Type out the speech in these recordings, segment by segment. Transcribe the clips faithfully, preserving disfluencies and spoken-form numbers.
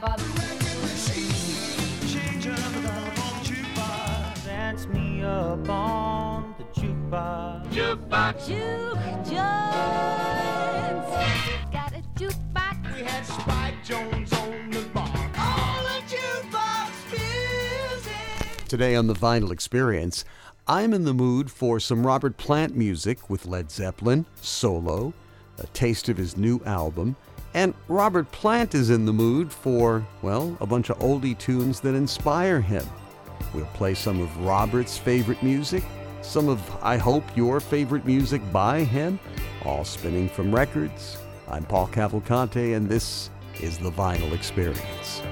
Dance me up on the jukebox. Jukebox. Juke joints. Got a jukebox. We had Spike Jones on the bar. All the jukebox music. Today on the Vinyl Experience, I'm in the mood for some Robert Plant music with Led Zeppelin, Solo, a taste of his new album, and Robert Plant is in the mood for, well, a bunch of oldie tunes that inspire him. We'll play some of Robert's favorite music, some of, I hope, your favorite music by him, all spinning from records. I'm Paul Cavalcante, and this is the Vinyl Experience.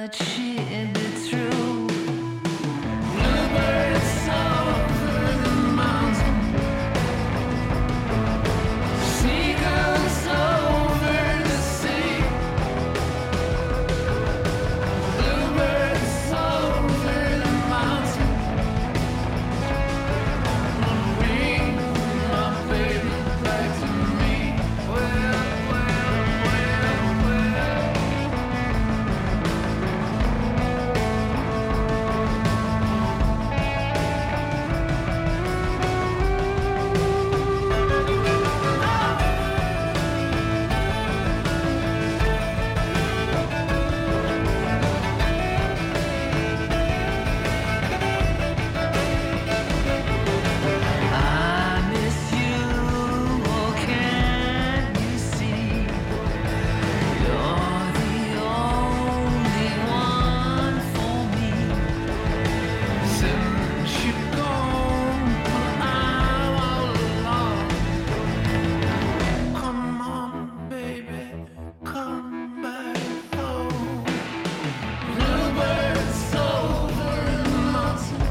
but she'd be through. Bluebirds over the mountain, seagulls over the sea. Bluebirds over the mountain, bring my baby back to me. Well, well, well, well. I miss you, oh can you see? You're the only one for me. Since you've gone, I'm all alone. Come on, baby, come back home. Bluebirds over the mountain,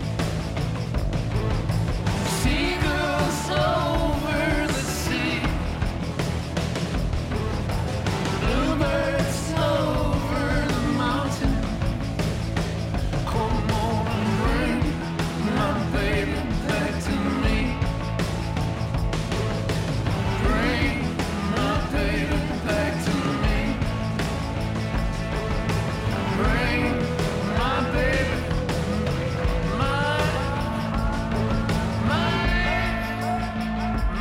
seagulls over the sea. Bluebirds over the mountain. Come on, bring my baby back to me. Bring my baby back to me. Bring my baby, my, my,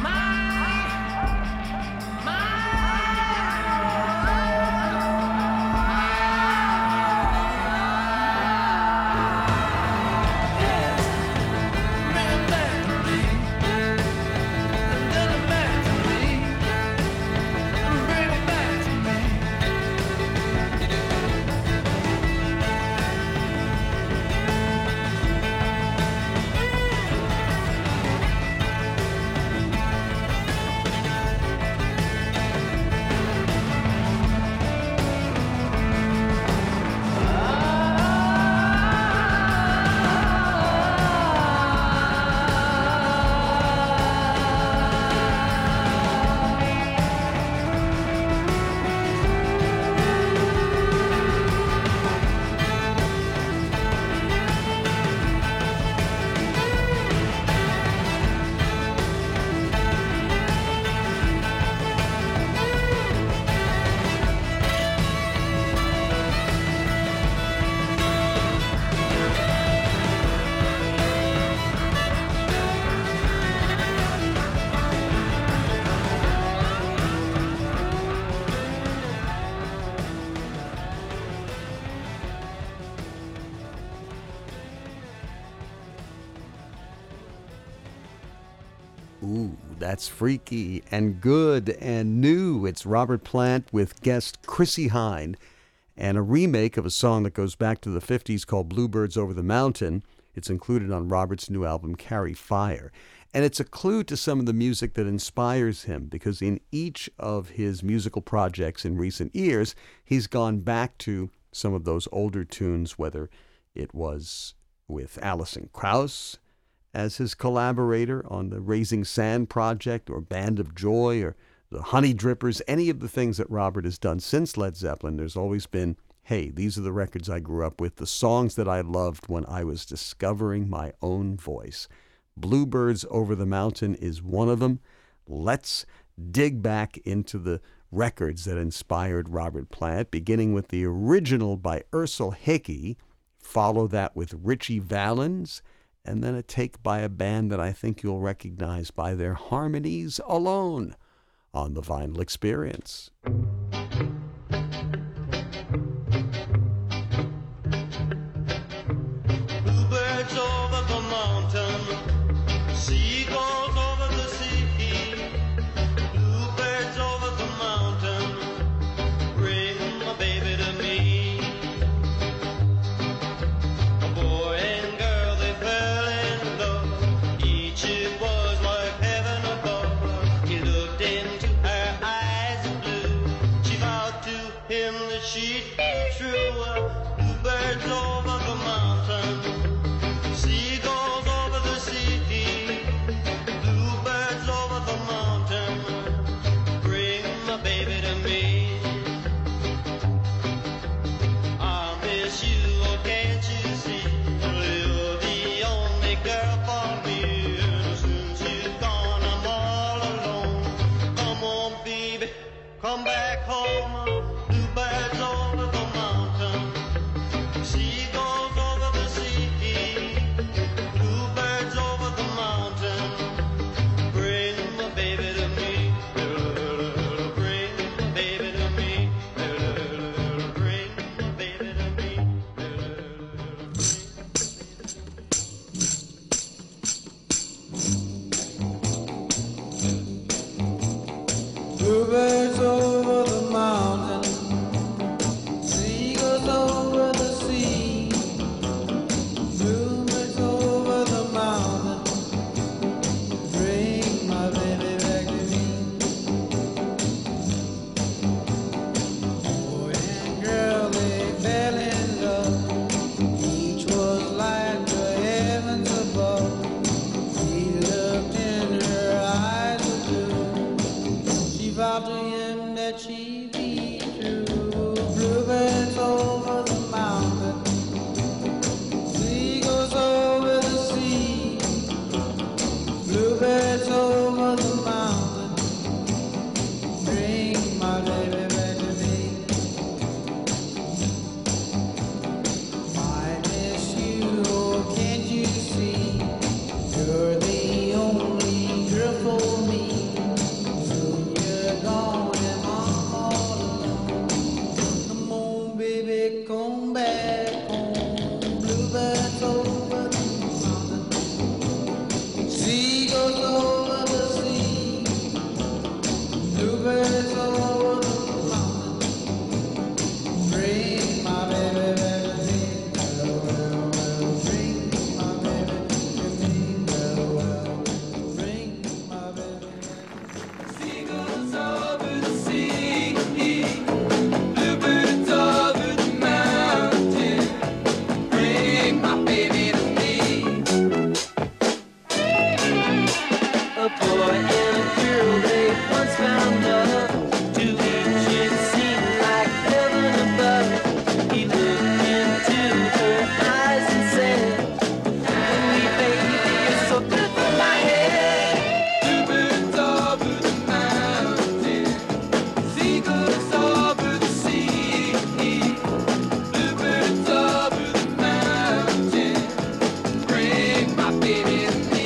Ooh, that's freaky and good and new. It's Robert Plant with guest Chrissie Hynde, and a remake of a song that goes back to the fifties called Bluebirds Over the Mountain. It's included on Robert's new album, Carry Fire. And it's a clue to some of the music that inspires him, because in each of his musical projects in recent years, he's gone back to some of those older tunes, whether it was with Alison Krauss as his collaborator on the Raising Sand project, or Band of Joy, or the Honey Drippers, any of the things that Robert has done since Led Zeppelin. There's always been, hey, these are the records I grew up with, the songs that I loved when I was discovering my own voice. Bluebirds Over the Mountain is one of them. Let's dig back into the records that inspired Robert Plant, beginning with the original by Ersel Hickey, follow that with Ritchie Valens, and then a take by a band that I think you'll recognize by their harmonies alone on the Vinyl Experience. Bluebirds over the mountain, seagulls over the sea. Bluebirds over the mountain, bring my baby to me. A boy and girl, they fell in love. Each it was like heaven above. He looked into her eyes of blue. Bluebirds over the mountain, seagulls over the sea. Bluebirds over the mountain, bring my baby back to me. Boy and girl, they fell in love. Each was like the heavens above. He looked in her eyes of blue. She vowed to him that she'd be true. Bluebirds over the mountain, seagulls over the sea. Bluebirds over the mountain, bring my baby back to me. I miss you, oh, can't you see? You're the only girl for me. Soon you're gone and I'm all alone. Come on, baby, come back home. Bluebirds over the mountain, seagulls over the sea. Bluebirds over the mountain, bring my baby back to me. Well, well, well, bring my baby to me. Well, well, bring my baby back. Seagulls over the sea, bluebirds over the mountain, bring my baby to me. A boy and a girl, they once found love. To each it seemed like heaven above. He looked into her eyes and said, "Honey, baby, you're so good for my head." Bluebirds over the mountain, seagulls over the sea. Bluebirds over the mountain, bring my baby to me.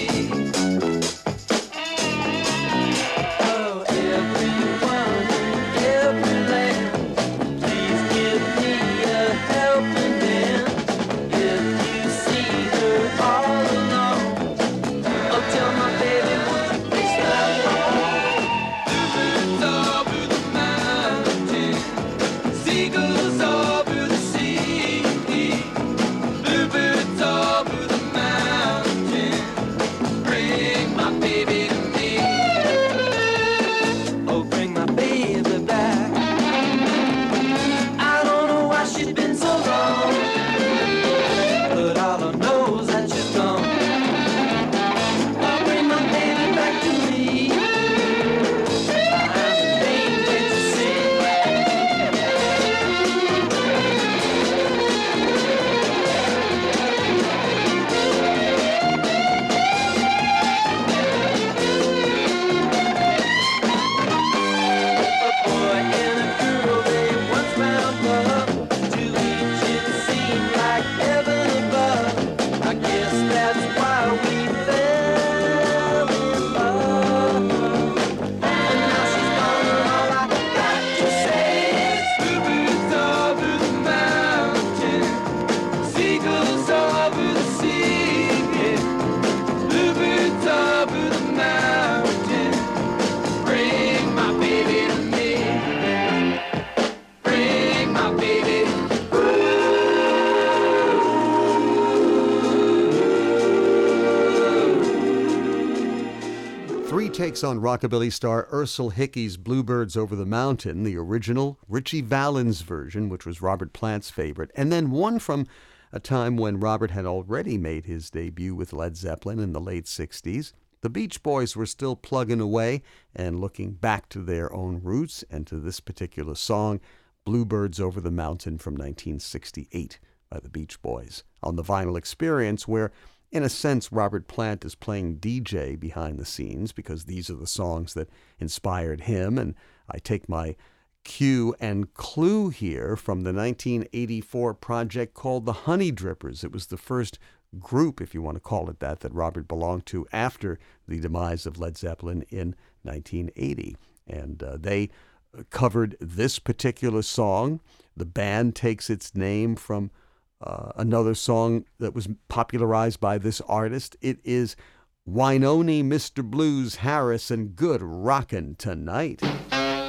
Oh, everyone in every land, please give me a helping hand. If you see her all alone, oh, tell my baby, won't you please come home? Bluebirds over the mountain, seagulls over the sea. Bluebirds over the mountain, bring my baby to me. Oh, bring my baby back. I don't know why she's been so long, but all I know is that she's gone. Oh, bring my baby back to me. I'm in pain, can't you see? A boy and a girl, they once found love. To each it seemed like heaven above. I guess that's why we fell in love. And now she's gone, and all I got to say is, Bluebirds over the mountain, seagulls over the sea. Bluebirds over the mountain, bring my baby to me. Bring my baby. Three takes on rockabilly star Ursel Hickey's Bluebirds Over the Mountain, the original Ritchie Valens version, which was Robert Plant's favorite, and then one from a time when Robert had already made his debut with Led Zeppelin in the late sixties. The Beach Boys were still plugging away and looking back to their own roots and to this particular song, Bluebirds Over the Mountain from nineteen sixty-eight by the Beach Boys, on the Vinyl Experience, where in a sense, Robert Plant is playing D J behind the scenes because these are the songs that inspired him. And I take my cue and clue here from the nineteen eighty-four project called the Honey Drippers. It was the first group, if you want to call it that, that Robert belonged to after the demise of Led Zeppelin in nineteen eighty. And uh, they covered this particular song. The band takes its name from Uh, another song that was popularized by this artist. It is Wynoni, Mister Blues Harris, and Good Rockin' Tonight.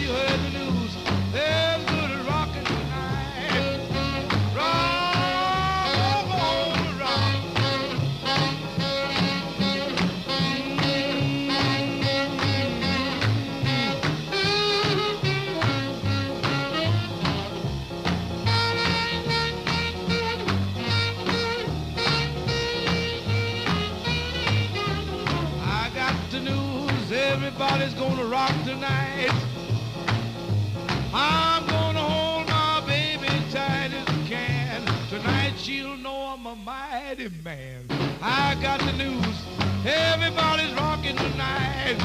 you heard the news. There's good rockin' tonight. Rock on, rock. I got the news, everybody's gonna rock tonight. I'm gonna hold my baby tight as I can. Tonight she'll know I'm a mighty man. I got the news, everybody's rocking tonight.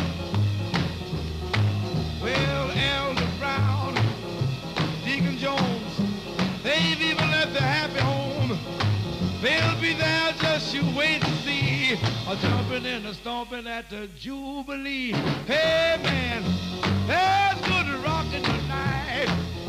Well, Elder Brown, Deacon Jones, they've even left their happy home. They'll be there, just you wait and see. A jumping and a stomping at the Jubilee. Hey man, there's good rocking tonight.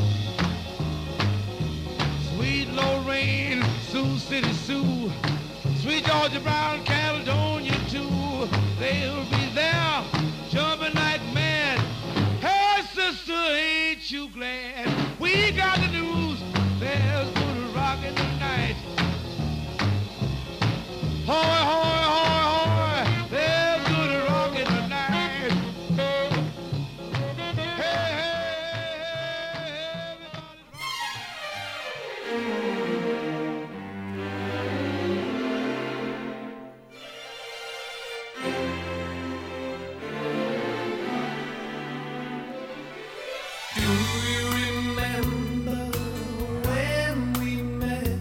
Sweet Lorraine, Sioux City Sue, sweet Georgia Brown, Caledonia too. They'll be there, jumping like mad. Hey sister, ain't you glad? We got the news, there's good rocking tonight. Hoy, hoy, hoy, hoy, there's good rockin' tonight. Hey, hey, hey, Do you remember when we met?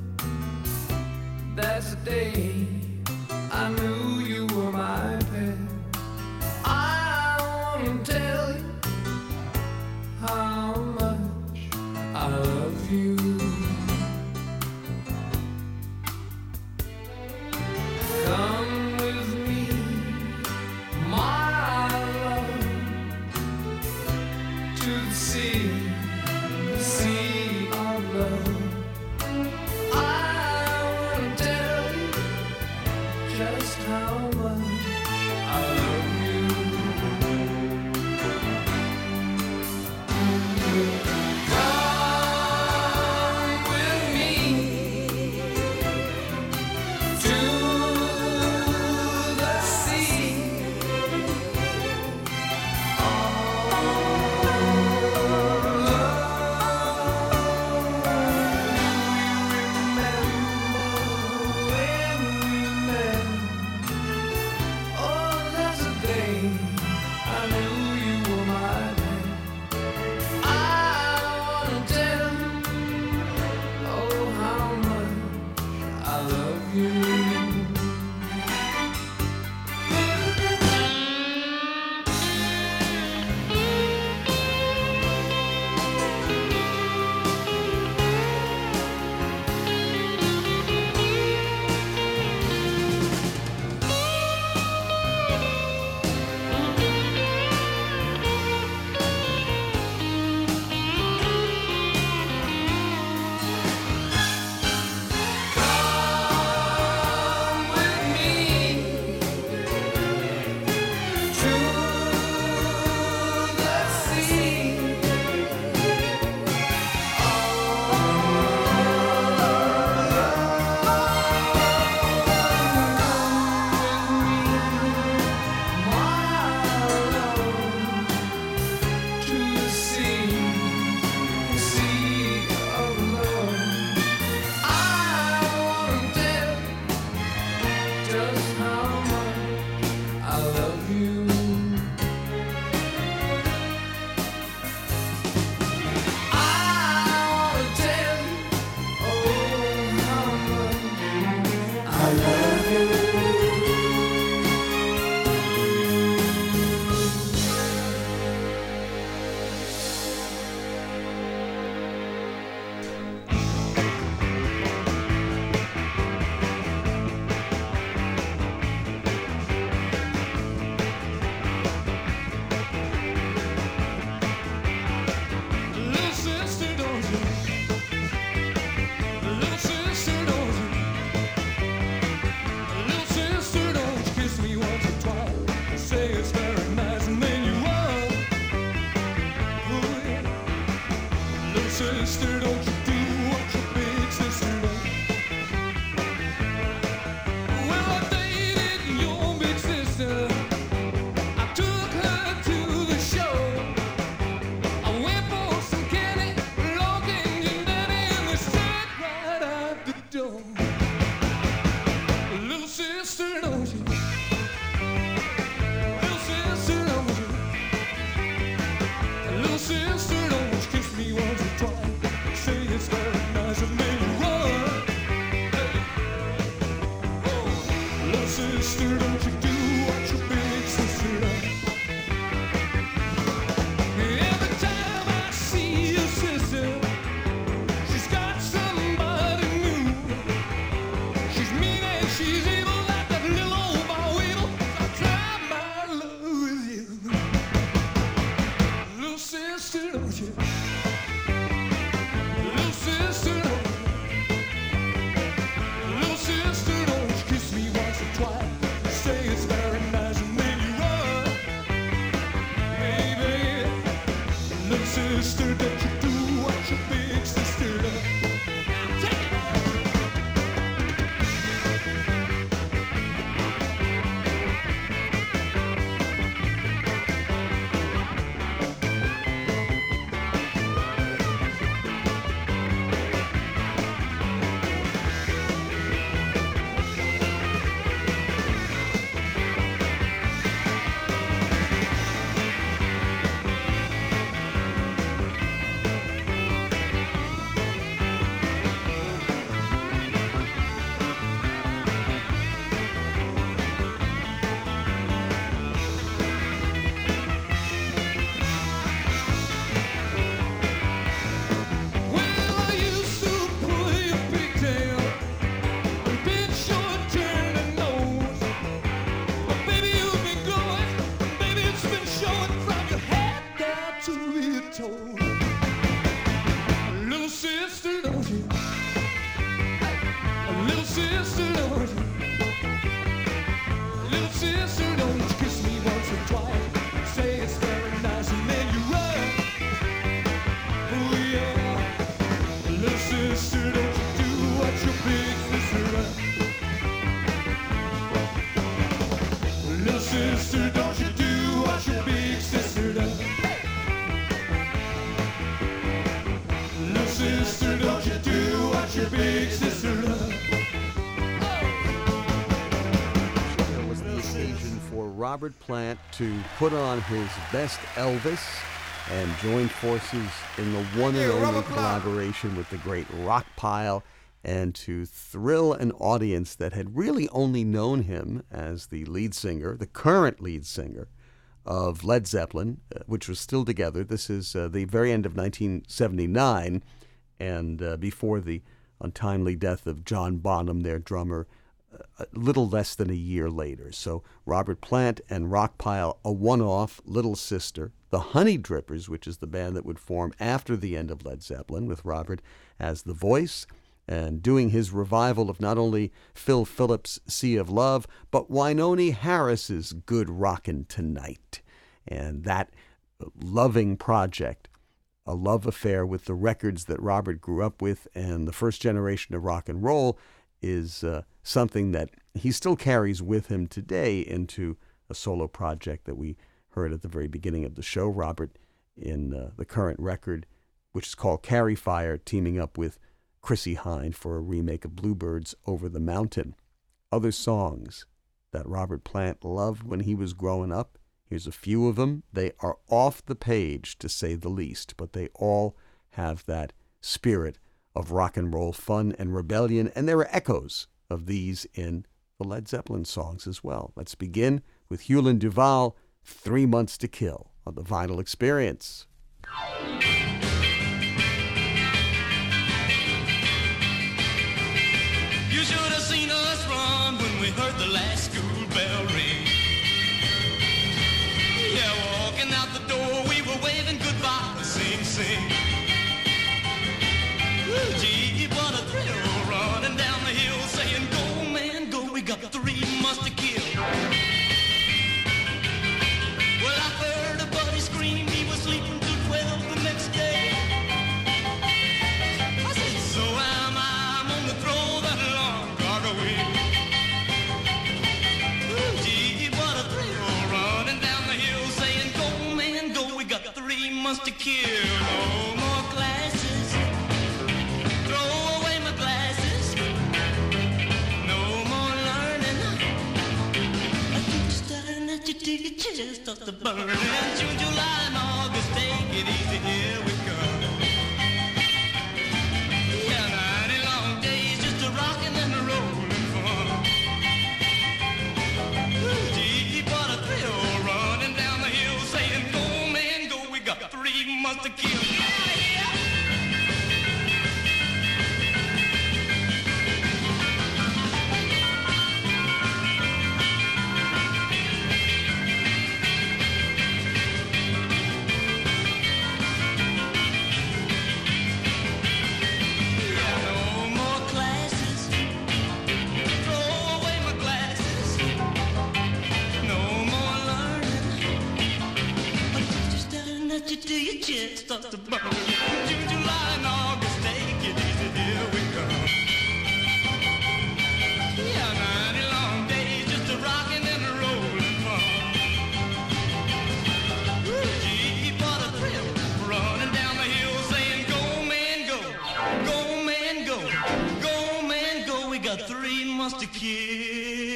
That's the day I knew you were my pet. I wanna tell you how much I love you. Come with me, my love, to the sea, the sea of love. I wanna tell you just how much I love you. Come with me to the sea. sister, don't you do what your big sister does. Every time I see your sister, she's got somebody new. She's mean and she's evil like that little old boy weevil. I try my love with you, little sister, don't you? Little sister, don't you? Little sister, don't you kiss me once or twice? Say it's very nice and then you run, baby. Little sister, don't you do what your big sister does? Take it. Well, I used to pull your pigtail and pinch your turning nose. But baby, you've been glowing, and baby, it's been showing from your head down to your toes. Little sister, don't you? Little sister, don't you? Little sister, don't you kiss me once or twice? Say it's very nice and then you run. Oh yeah. Little sister, don't you do what your big sister does? Little sister, don't you do what your big sister does? Little sister, don't you do what your big sister does? There was the occasion for Robert Plant to put on his best Elvis and join forces in the one and only collaboration with the great Rockpile, and to thrill an audience that had really only known him as the lead singer, the current lead singer of Led Zeppelin, uh, which was still together. This is uh, the very end of nineteen seventy-nine, and uh, before the untimely death of John Bonham, their drummer, uh, a little less than a year later. So Robert Plant and Rockpile, a one-off, Little Sister. The Honey Drippers, which is the band that would form after the end of Led Zeppelin, with Robert as the voice, and doing his revival of not only Phil Phillips' Sea of Love, but Wynonie Harris's Good Rockin' Tonight. And that loving project, a love affair with the records that Robert grew up with and the first generation of rock and roll, is uh, something that he still carries with him today into a solo project that we heard at the very beginning of the show. Robert, in uh, the current record, which is called Carry Fire, teaming up with Chrissie Hynde for a remake of Bluebird's Over the Mountain. Other songs that Robert Plant loved when he was growing up, here's a few of them. They are off the page, to say the least, but they all have that spirit of rock and roll fun and rebellion, and there are echoes of these in the Led Zeppelin songs as well. Let's begin with Hewlin Duvall, Three Months to Kill, on the Vinyl Experience. You should have seen us run when we heard the last school bell ring. Yeah, walking out the door, we were waving goodbye, sing, sing. Ooh, gee, what a thrill, running down the hill, saying, go, man, go, we got three months to kill. Well, I heard a buddy scream, he was sleeping till twelve the next day. I said, so am I, I'm gonna throw that alarm clock away. Ooh, gee, what a thrill, running down the hill, saying, go, man, go, we got three months to kill. No more classes, throw away my glasses, no more learning. I keep staring at you till your chest starts to burn. June, July, and August, take it easy, here we come. Yeah, ninety long days just a rockin' and a rollin' fun. to kill. Get out of here! Yeah, no more classes. Throw away my glasses. No more learning. A teacher staring at you till your chest starts to burn. June, July, and August, take it easy, here we come. Yeah, ninety long days just a rocking and a rolling fun. Gee, what a thrill, running down the hill saying, go man, go, go man, go, go man, go. We got three months to kill.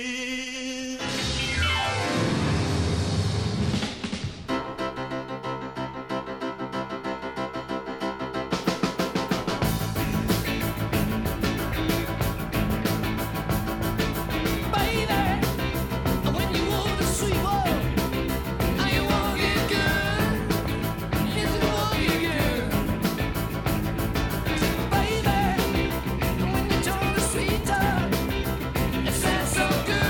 Baby, when you told the sweet talk, it sounds so good.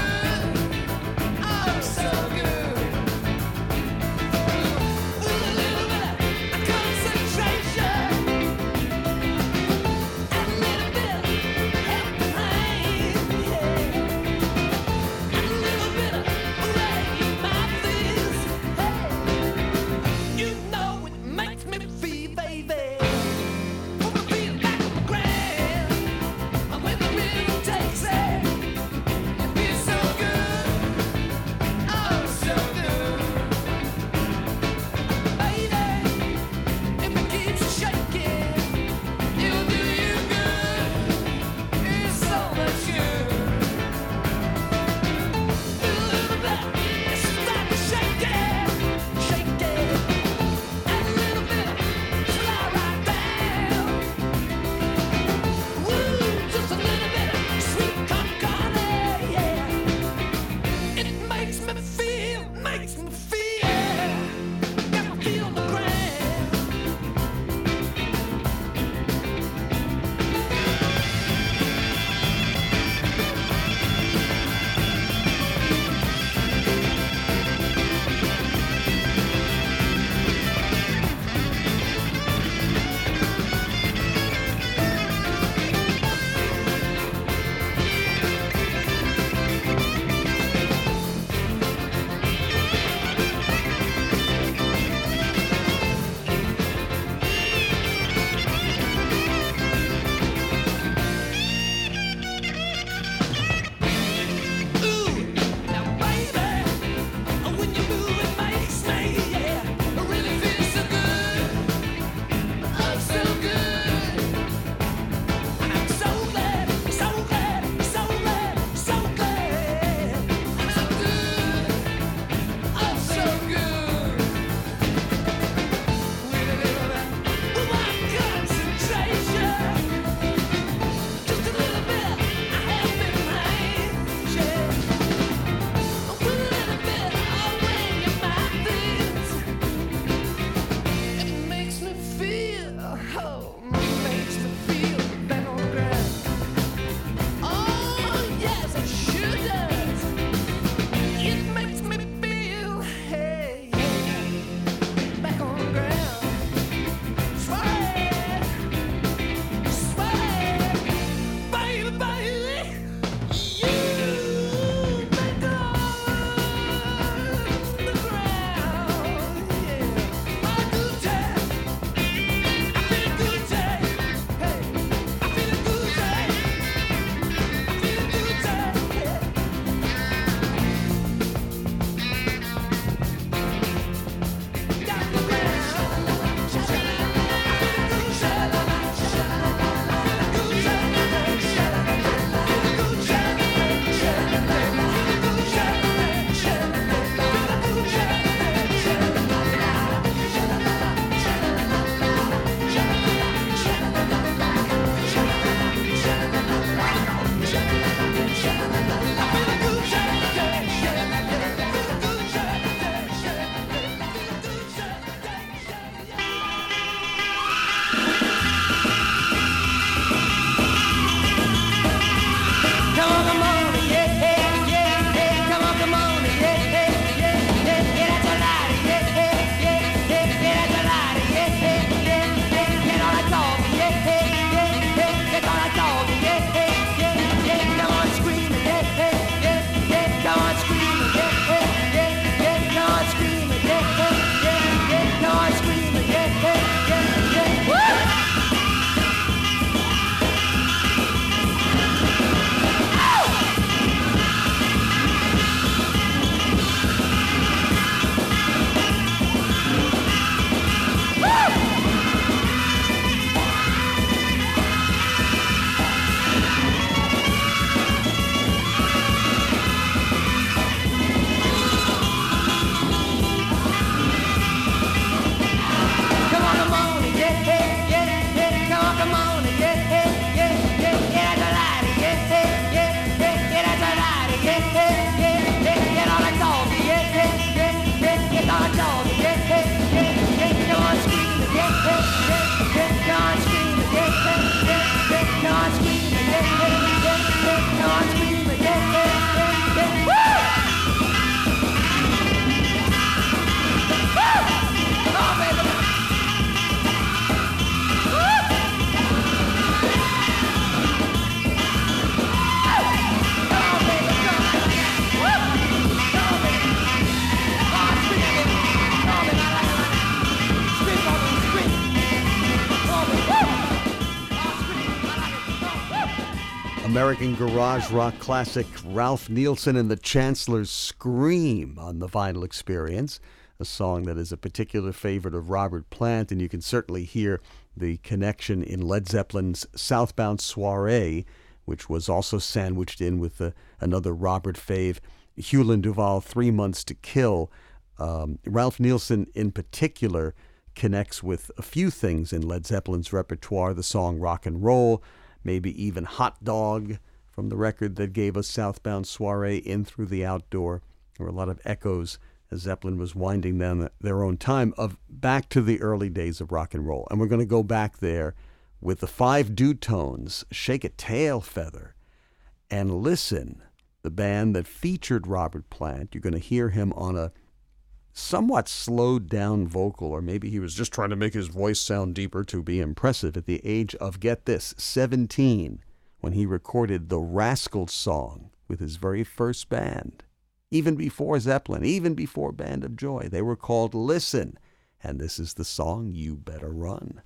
American garage rock classic Ralph Nielsen and the Chancellors' Scream on the Vinyl Experience, a song that is a particular favorite of Robert Plant, and you can certainly hear the connection in Led Zeppelin's Southbound Soiree, which was also sandwiched in with the, another Robert fave, Hewlin Duvall, Three Months to Kill. Um, Ralph Nielsen in particular connects with a few things in Led Zeppelin's repertoire, the song Rock and Roll, maybe even Hot Dog from the record that gave us Southbound Soiree, In Through the Outdoor. There were a lot of echoes as Zeppelin was winding down their own time of back to the early days of rock and roll. And we're going to go back there with the Five Dutones, Shake a Tail Feather, and Listen, the band that featured Robert Plant. You're going to hear him on a somewhat slowed down vocal, or maybe he was just trying to make his voice sound deeper to be impressive at the age of, get this, seventeen, when he recorded the Rascals song with his very first band. Even before Zeppelin, even before Band of Joy, they were called Listen, and this is the song You Better Run.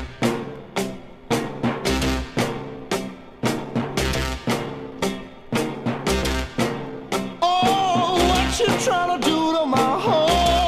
Oh, what you trying to do to my heart?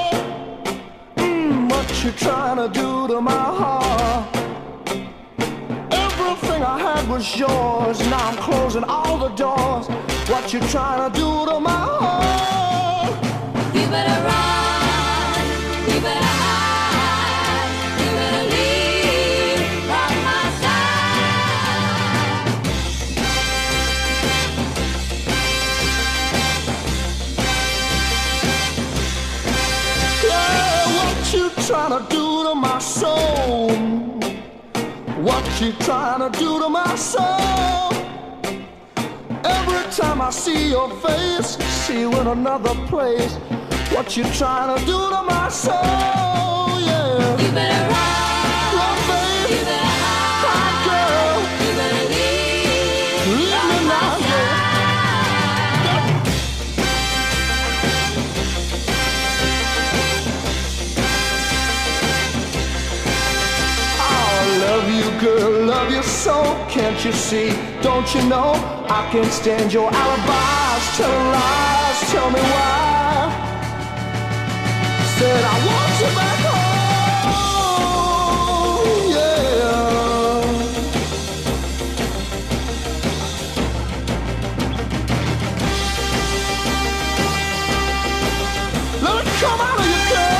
Mm, what you trying to do to my heart? Everything I had was yours, now I'm closing all the doors. What you trying to do to my heart? You better run, you better hide, you better leave from my side. Yeah, what you trying to do to my soul? What you trying to do to my soul? Every time I see your face, see you in another place. What you trying to do to my soul? Yeah. You better run, Run, babe. you better hide, Hot girl. you better leave Leave from me my now, yeah. I love you, girl, love you so. Can't you see? Don't you know? I can't stand your alibis, telling lies. Tell me why. Said I want you back home, yeah. Let it come out of you,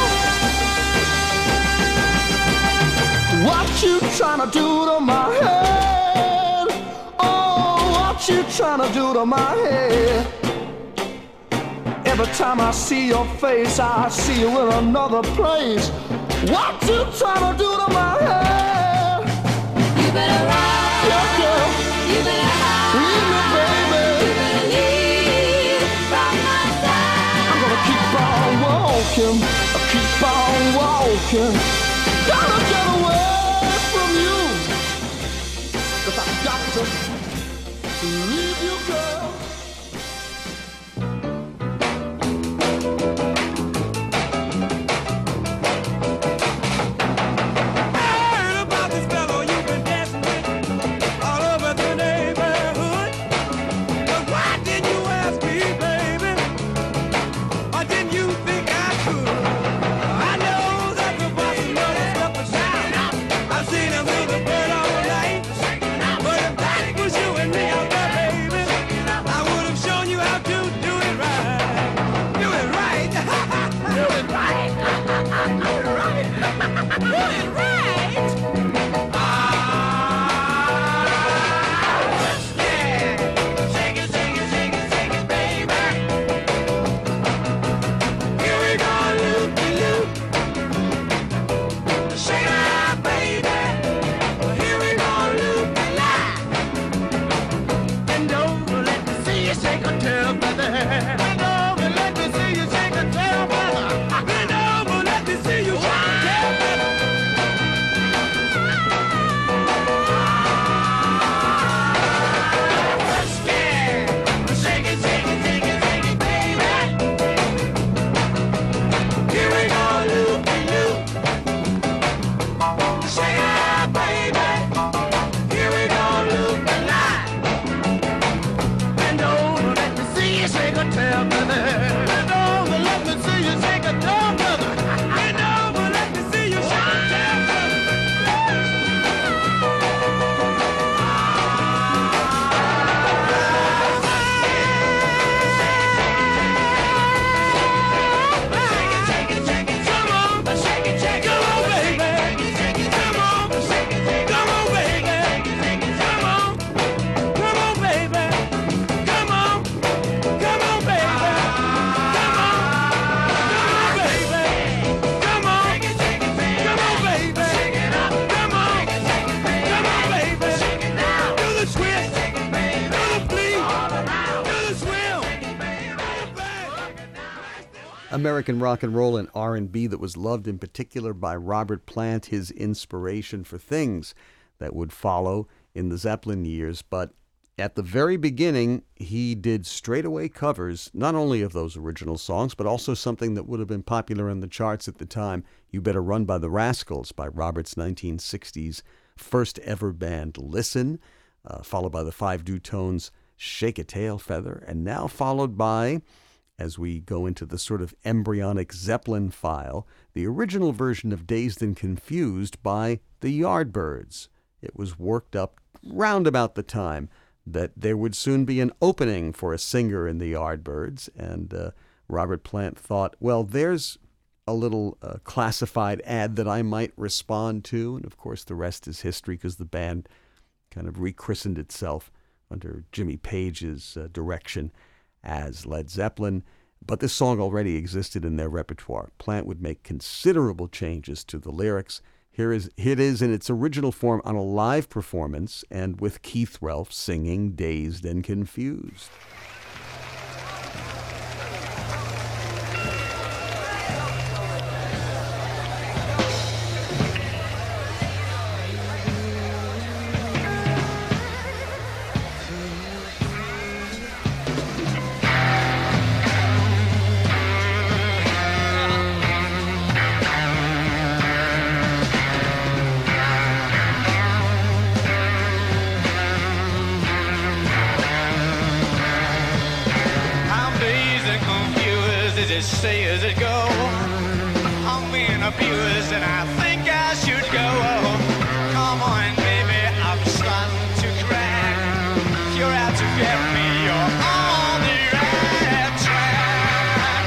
girl. What you trying to do to my head? Oh, what you trying to do to my head? Every time I see your face, I see you in another place. What you trying to do to my head? You better run, Yeah, girl. you better hide, Leave me, baby. you better leave from my side. I'm gonna keep on walking, I keep on walking. Gotta get away from you, 'cause I've got to leave you, girl. Heard about this fellow you've been dancing with all over the neighborhood. But why didn't you ask me, baby? Or didn't you think I could? I know that the boss knows stuff is down. I've seen him with a bird all night. But if that was you and me out there, baby, I would have shown you how to do it right. Do it right. Do it right. Do it right. Do it right. shake a tail, brother. Bend over, let me see you shake a tail, brother. Bend over, let me see you shake a tail, brother. Shake it, shake it, shake it. Come on, shake it, shake it. Come on, baby. Come on, shake it. Come on, baby. Come on, come on, baby. Come on, come on, baby. Come on, come on, baby. Come on, come on, baby. Shake it up. Come on, come on, baby. Shake it now. Do the twist, do the fleet, do the swim, do the bang. American rock and roll and R and B that was loved in particular by Robert Plant, his inspiration for things that would follow in the Zeppelin years. But at the very beginning, he did straightaway covers, not only of those original songs, but also something that would have been popular in the charts at the time, You Better Run by the Rascals, by Robert's nineteen sixties first ever band, Listen, uh, followed by the Five Dutones, Shake a Tail Feather, and now followed by, as we go into the sort of embryonic Zeppelin file, the original version of Dazed and Confused by the Yardbirds. It was worked up round about the time that there would soon be an opening for a singer in the Yardbirds, and uh, Robert Plant thought, well, there's a little uh, classified ad that I might respond to, and of course the rest is history because the band kind of rechristened itself under Jimmy Page's uh, direction as Led Zeppelin, but this song already existed in their repertoire. Plant would make considerable changes to the lyrics. Here is here it is in its original form on a live performance and with Keith Relf singing Dazed and Confused. I'm dazed and confused as it say as it go. I'm being abused and I think I should go. Come on, baby, I'm starting to crack. You're out to get me, you're on the right track.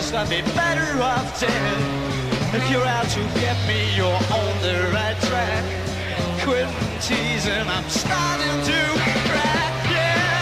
honest, I'd be better off dead. If you're out to get me, you're on the right track. Quit teasing, I'm starting to crack, yeah.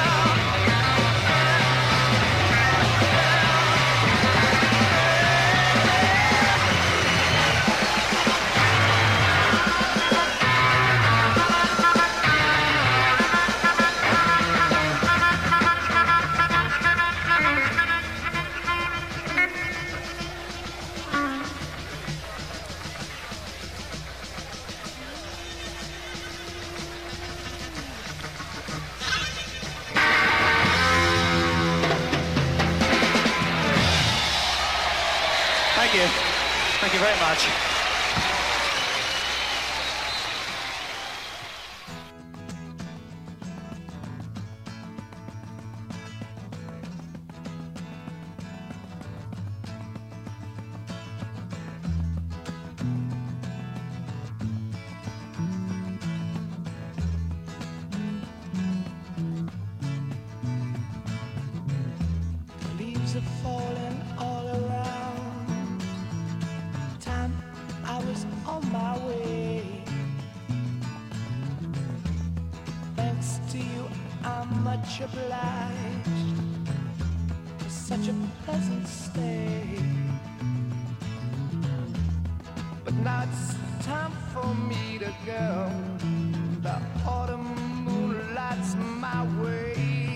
Thank you. Thank you very much. Leaves are falling all around. Time I was on my way. Thanks to you, I'm much obliged for such a pleasant stay. But now it's time for me to go. The autumn moonlight's my way.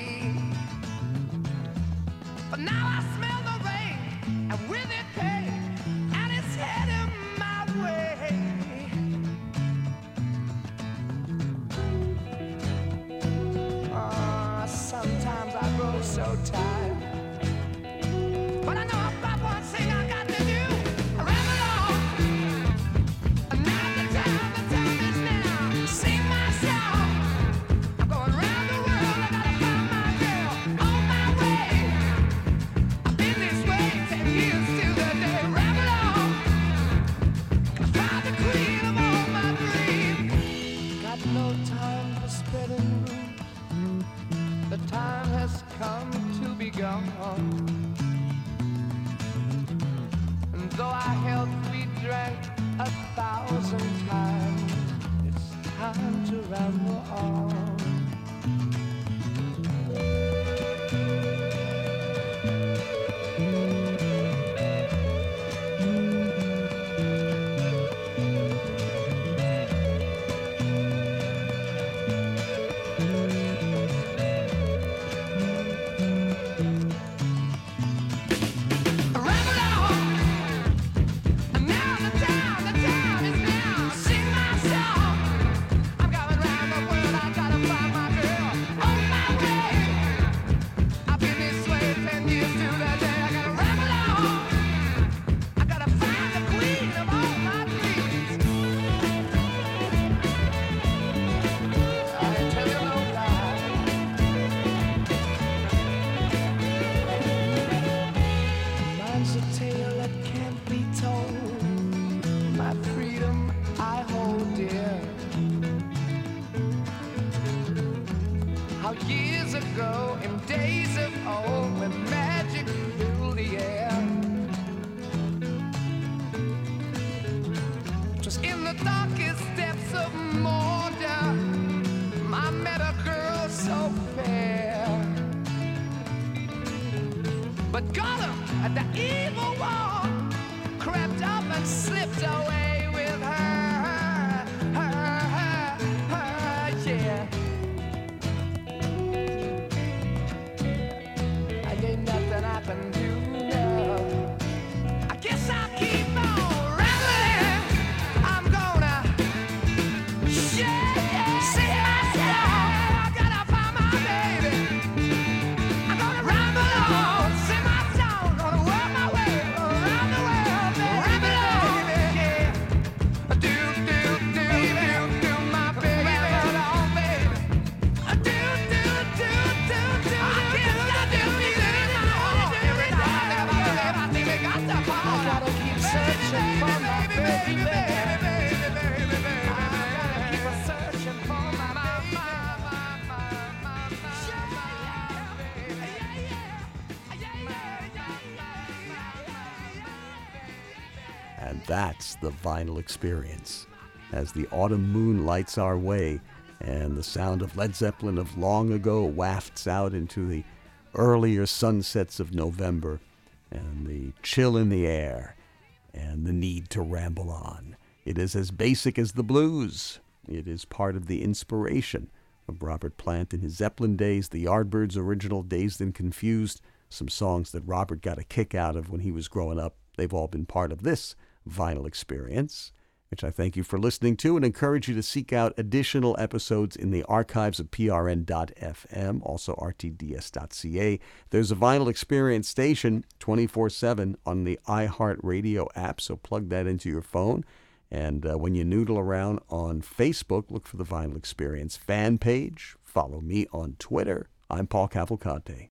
But now I smell the rain, and with it pain, and it's heading my way. Ah, sometimes I grow so tired, but I know I've got one thing I got to do. I ramble on, and now the time, the time is now. Sing my song. I'm going round the world. I gotta find my girl on my way. Been this way ten years till the day. Ramble on, find the queen of all my dreams. Got no time for spreading rumors. The time has come to be gone. And though our health we drank a thousand times, it's time to ramble on. Ramble on, and now the time, the time is now. Sing my song. I'm going round the world. I gotta find my girl on my way. I've been this way ten years to the day. I gotta ramble on. I gotta find the queen of all my dreams. I tell you no lie. Mine's a tale that can't be told. My freedom I hold dear. How years ago, in days of old, when magic filled the air, just in the darkest depths of Mordor, I met a girl so fair. But Gollum, the evil one, crept up and slipped away with her, her, her, her, yeah. And ain't nothing I can do now. I guess I'll keep on rambling. I'm gonna yeah, sing myself. I gotta find my baby. I'm gonna ramble on, sing my song, gonna work my way around the world, baby. Ramble on, baby. And that's the vinyl experience. As the autumn moon lights our way and the sound of Led Zeppelin of long ago wafts out into the earlier sunsets of November, and the chill in the air, and the need to ramble on. It is as basic as the blues. It is part of the inspiration of Robert Plant in his Zeppelin days, the Yardbirds original Dazed and Confused, some songs that Robert got a kick out of when he was growing up. They've all been part of this vinyl experience, which I thank you for listening to and encourage you to seek out additional episodes in the archives of P R N dot F M, also R T D S dot C A. There's a vinyl experience station twenty-four seven on the iHeartRadio app, so plug that into your phone. And uh, when you noodle around on Facebook, look for the Vinyl Experience fan page. Follow me on Twitter. I'm Paul Cavalcante.